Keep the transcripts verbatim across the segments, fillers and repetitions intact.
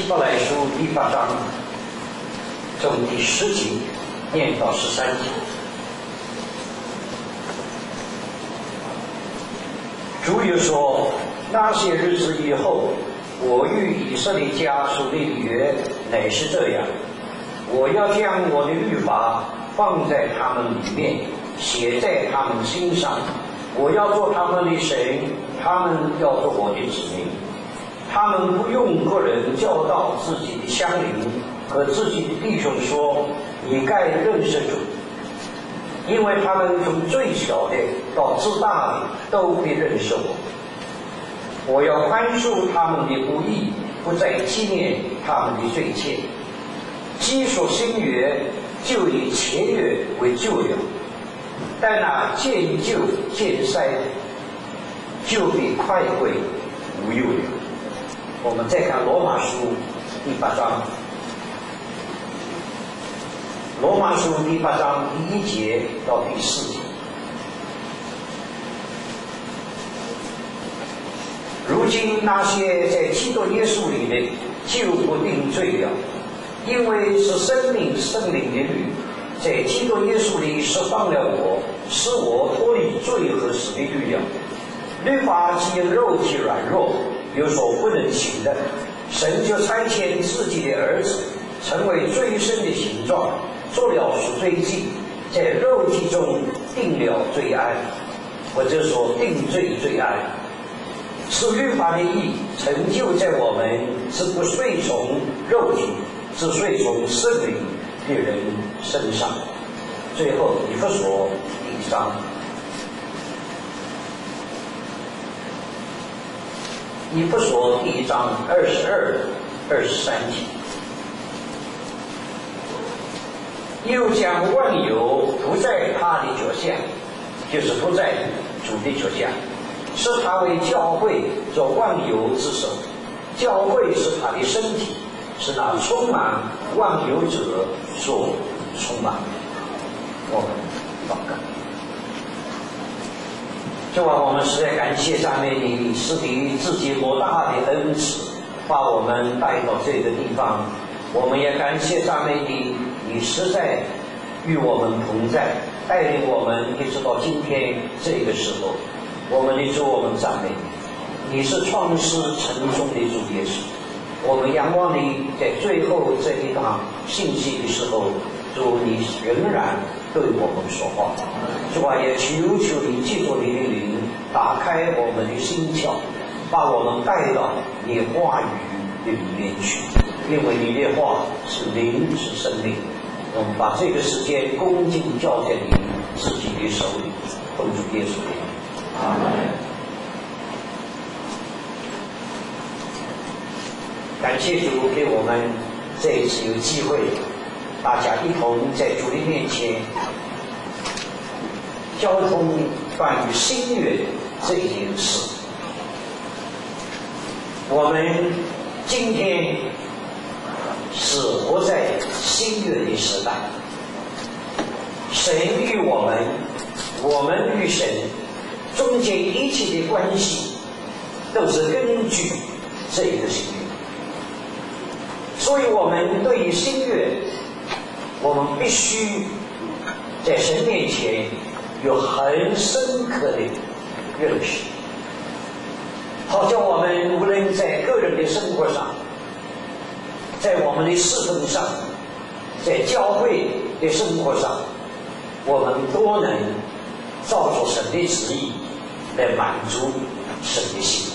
伯来书第八章从第十节念到十三节。主又说：那些日子以后，我与以色列家所立的约乃是这样，我要将我的律法放在他们里面，写在他们心上，我要做他们的神，他们要做我的子民。他们不用个人教导自己的乡邻和自己的弟兄说，你该认识主，因为他们从最小的到至大的都必认识我。我要宽恕他们的不义，不再纪念他们的罪愆。既说新约，就以前约为旧约，但那渐旧渐衰，就必快归无有了。我们再看罗马书第八章，罗马书第八章第一节到第四节。如今那些在基督耶稣里的，就不定罪了，因为是生命圣灵的律，在基督耶稣里释放了我，使我脱离罪和死的律了。律法既因肉体软弱，有所不能行的，神就差遣自己的儿子，成为罪身的形状，做了赎罪祭，在肉体中定了罪案，或者说定罪罪案。是律法的义成就在我们，是不随从肉体，是随从圣灵的人身上。最后以弗所第一章，以弗所第一章二十二、二十三节，又将万有涂在他的脚下，就是涂在主的脚下，使他为教会做万有之首。教会是他的身体，是那充满万有者所充满。我们祷告。主啊，我们实在感谢赞美你，是你自己莫大的恩慈，把我们带到这个地方。我们也感谢赞美你，你实在与我们同在，带领我们一直到今天这个时候。我们的主，我们赞美你，你是创世成终的主耶稣。我们仰望你，在最后这一堂信息的时候，主你仍然对我们说话。主啊，也求求你借助你的灵，打开我们的心窍，把我们带到你话语的里面去，因为你的话是灵，是生命。我们把这个时间恭敬交在你自己的手里，奉主耶稣的名。阿门。感谢主给我们这一次有机会，大家一同在主的面前交通关于新约这件事。我们今天是活在新约的时代，神与我们，我们与神中间一切的关系都是根据这个新约。所以我们对于新约，我们必须在神面前有很深刻的认识，好叫我们无论在个人的生活上，在我们的侍奉上，在教会的生活上，我们都能照着神的旨意来满足神的心。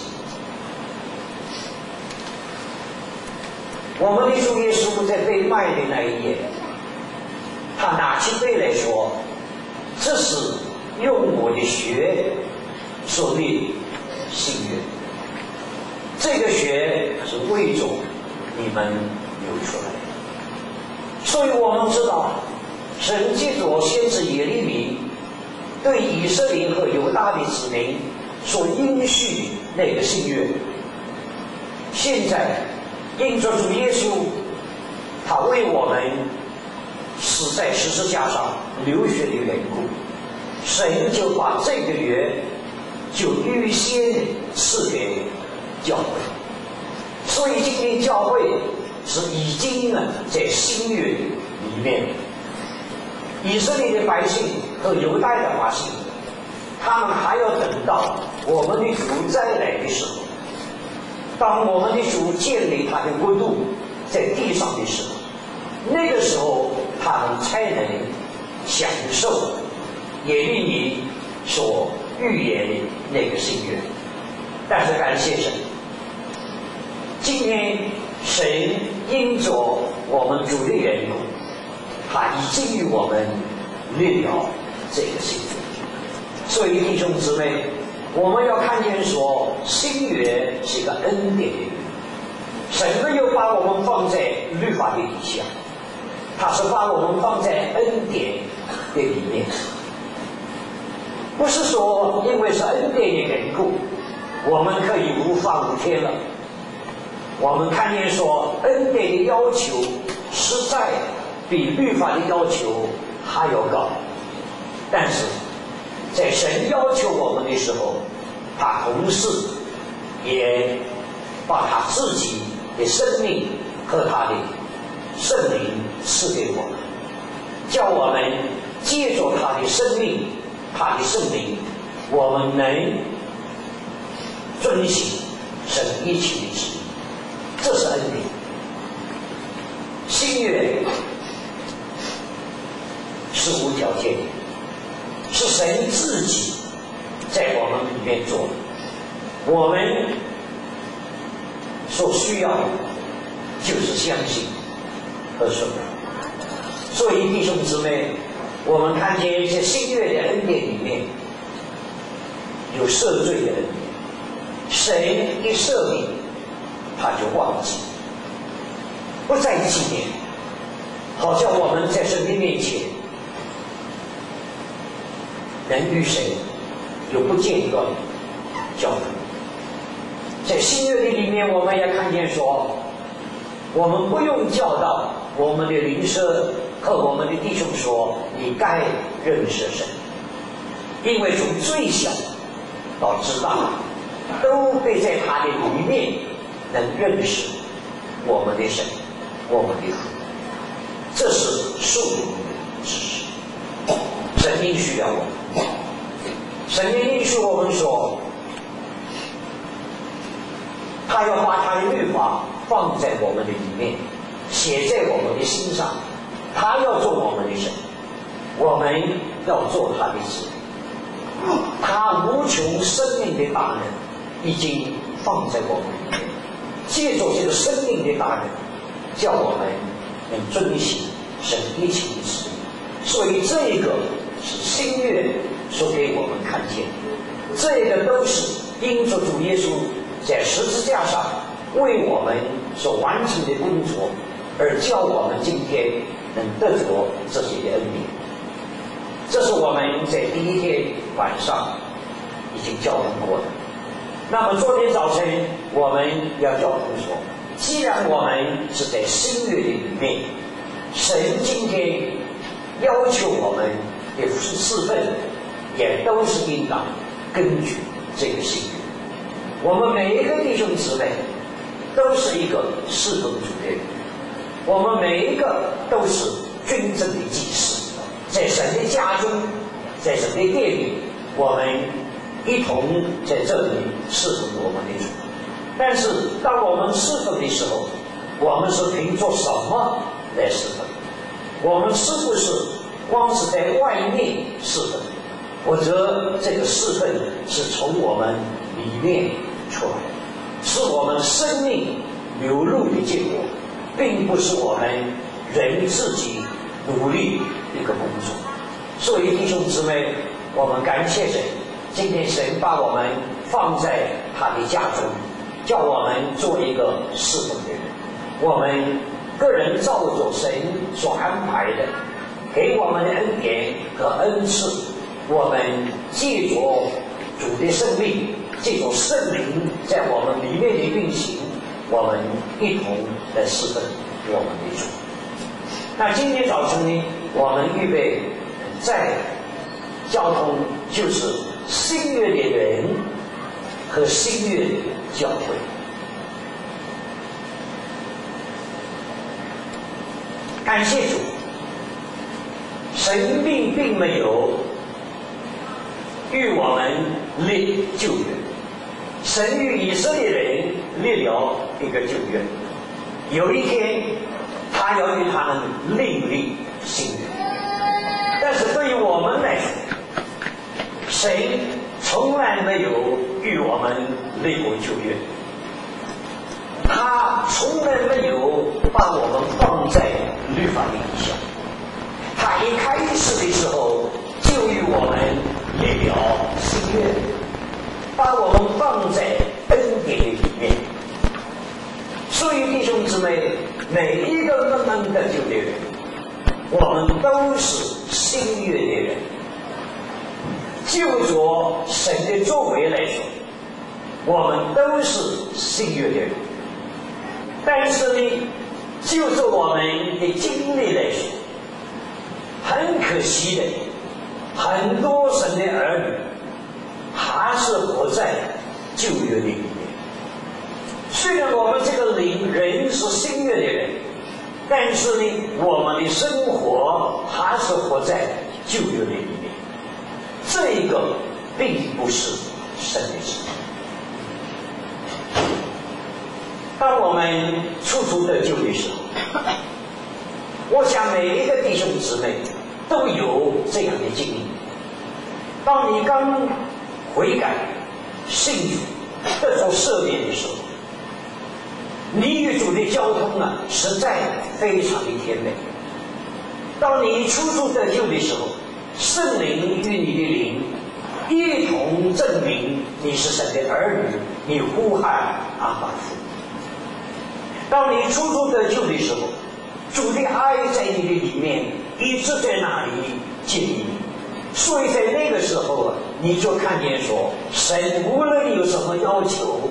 我们的主耶稣在被卖的那一夜，他拿起杯来说，这是用我的血所立的新约，这个血是为着你们流出来的。所以我们知道，神借着先知耶利米对以色列和犹大的子民所应许那个新约，现在因着主耶稣，他为我们死在十字架上流血的缘故，神就把这个约就预先赐给教会。所以今天教会是已经呢在新约里面，以色列的百姓和犹太的百姓，他们还要等到我们的主再来的时候，当我们的主建立他的国度在地上的时候，那个时候他们才能享受耶利米所预言的那个新约。但是感谢神，今天神因着我们主的缘故，他已经与我们立了这个新约。所以弟兄姊妹，我们要看见说新约是一个恩典的约，神没有把我们放在律法的底下，他是把我们放在恩典的里面。不是说因为是恩典的缘故，我们可以无法无天了。我们看见说恩典的要求实在比律法的要求还要高，但是在神要求我们的时候，他同时也把他自己的生命和他的圣灵赐给我们，叫我们借着他的生命他的圣灵，我们能遵行神一切的旨意，这是恩典。新约是无条件的，是神自己在我们里面做的，我们所需要的就是相信和顺服。所以弟兄姊妹，我们看见在新约的恩典里面有赦罪的恩典，神一赦免他就忘记，不再纪念，好像我们在神的面前能与神有不间断的交流。在新约的里面，我们也看见说，我们不用教导我们的邻舍和我们的弟兄说你该认识神，因为从最小到知道都被在他的里面能认识我们的神，我们的父，这是属灵的知识。神应许了我们，神也应许我们说，他要把他的律法放在我们的里面，写在我们的心上，他要做我们的神，我们要做他的子。他无穷生命的大能已经放在我们里面，借着这个生命的大能，叫我们能遵行神一切的旨意。所以这个是新约所给我们看见的，这个都是因着主耶稣在十字架上为我们所完成的工作，而叫我们今天能得着这些的恩典。这是我们在第一天晚上已经教导过的。那么昨天早晨我们要教导说，既然我们是在新约的里面，神今天要求我们的侍奉也都是应当根据这个新约。我们每一个弟兄姊妹都是一个侍奉主的人，我们每一个都是真正的祭司，在神的家中，在神的殿里，我们一同在这里侍奉我们的主。但是当我们侍奉的时候，我们是凭着什么来侍奉？我们是不是光是在外面侍奉，或者这个侍奉是从我们里面出来的，是我们生命流露的结果，并不是我们人自己努力一个工作。所以弟兄姊妹，我们感谢神，今天神把我们放在他的家中，叫我们做一个侍奉的人。我们个人照着神所安排的给我们的恩典和恩赐，我们借着主的生命，借着圣灵在我们里面的运行，我们一同来侍奉我们的主。那今天早晨呢，我们预备在交通就是新约的人和新约的教会。 感谢主，神并并没有与我们立旧约，神与以色列人立了一个旧约，有一天他要与他们另立新约。但是对于我们来说，神从来没有与我们立过旧约，他从来没有把我们放在律法以下，他一开始的时候就与我们立了新约，把我们放在恩典里面。所以弟兄姊妹，每一个我们的旧的人，我们都是新约的人。就着神的作为来说，我们都是新约的人。但是呢，就着我们的经历来说，很可惜的，很多神的儿女还是活在旧约的里面。虽然我们这个灵人是新约的人，但是呢，我们的生活还是活在旧约的里面。这个并不是神的旨意。当我们初出得救的时候，我想每一个弟兄姊妹都有这样的经历。当你刚悔改信主得着赦免的时候，你与主的交通啊，实在非常的甜美。当你初出得救的时候，圣灵与你的灵一同证明你是神的儿女，你呼喊阿爸父。当你初出得救的时候，主的爱在你的里面一直在那里建立你，所以在那个时候啊，你就看见说，神无论有什么要求，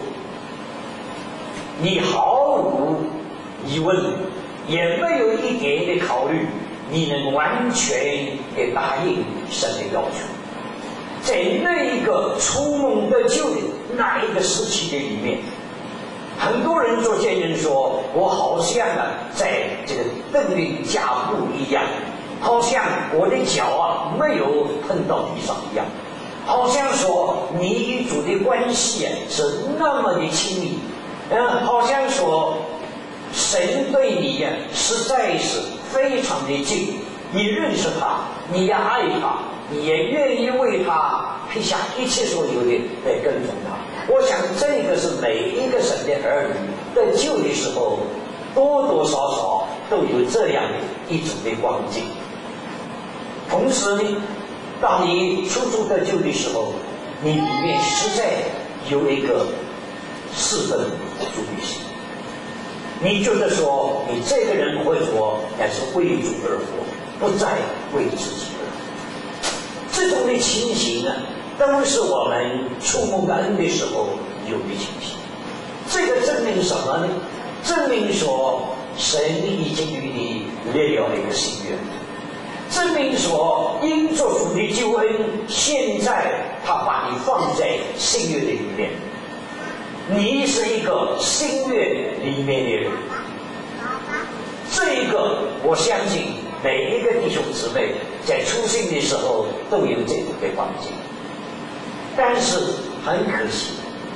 你毫无疑问，也没有一点的考虑，你能完全的答应神的要求。在那一个初蒙得救的那一个时期的里面，很多人做见证说，我好像啊在这个邓林加步一样，好像我的脚啊没有碰到地上一样，好像说你与主的关系啊是那么的亲密，嗯，好像说神对你呀、啊、实在是非常的近，你认识他，你也爱他，你也愿意为他撇下一切所有的来跟从他。我想这个是每一个神的儿女得救的时候多多少少都有这样的一种的光景。同时呢，当你初出得救的时候，你里面实在有一个四分主义心，你觉得说你这个人会活，乃是为主而活，不再为自己而活。这种的情形呢，都是我们触摸感恩的时候有的情形。这个证明什么呢？证明说神已经与你立了一个新约，证明说因着主的救恩，现在他把你放在新约的里面，你是一个新约里面的人。这个我相信每一个弟兄姊妹在初信的时候都有这种的光景，但是很可惜，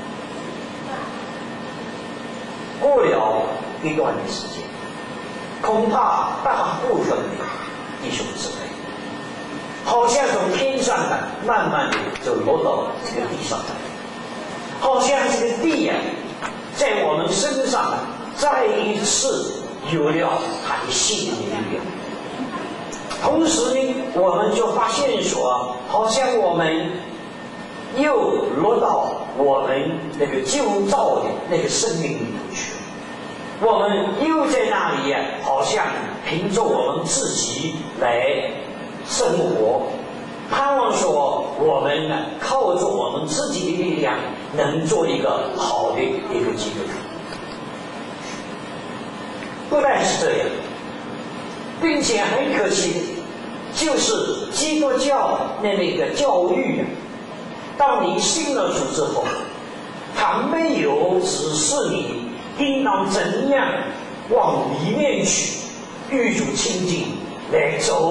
过了一段的时间，恐怕大部分的弟兄姊妹好像从天上呢慢慢的就落到这个地上来，好像这个地呀、啊、在我们身上啊再一次有了它的吸引的力量。同时呢，我们就发现说，好像我们又落到我们那个旧造的那个生命里头去，我们又在那里呀、啊，好像凭着我们自己来生活，盼望说我们呢靠着我们自己的力量能做一个好的一个基督徒。不但是这样，并且很可惜的就是基督教那那个教育啊，当你信了主之后，他没有指示你应当怎样往里面去与主亲近，来走